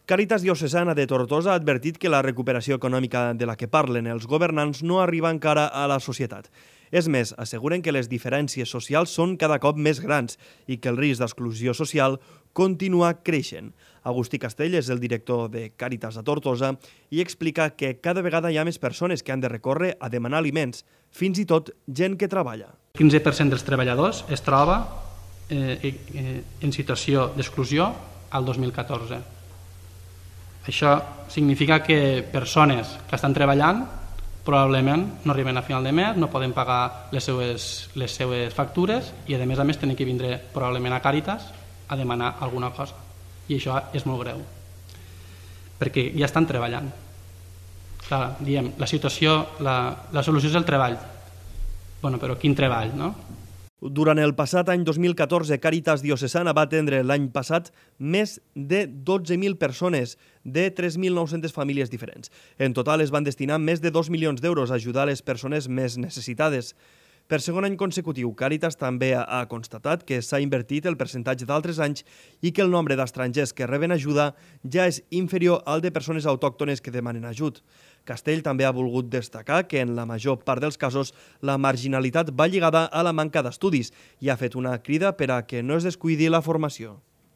Càritas Diocesana de Tortosa ha advertit que la recuperació econòmica de la que parlen els governants no arriba encara a la societat. És més, asseguren que les diferències socials són cada cop més grans i que el risc d'exclusió social continua creixent. Agustí Castell és el director de Càritas a Tortosa i explica que cada vegada hi ha més persones que han de recórrer a demanar aliments, fins i tot gent que treballa. El 15% dels treballadors es troba en situació d'exclusió al 2014. Això significa que persones que estan treballant probablement no arriben a final de mes, no poden pagar les seues factures i a més tenen que vindre probablement a Càritas a demanar alguna cosa. I això és molt greu, perquè ja estan treballant. Clar, diem, la solució és el treball. Bueno, però quin treball, no? Durant el passat any 2014, Càritas Diocesana va atendre l'any passat més de 12.000 persones de 3.900 famílies diferents. En total es van destinar més de 2 milions d'euros a ajudar les persones més necessitades. Per segon any consecutiu, Càritas també ha constatat que s'ha invertit el percentatge d'altres anys i que el nombre d'estrangers que reben ajuda ja és inferior al de persones autòctones que demanen ajut. Castell també ha volgut destacar que en la major part dels casos la marginalitat va lligada a la manca d'estudis i ha fet una crida per a que no es descuidi la formació.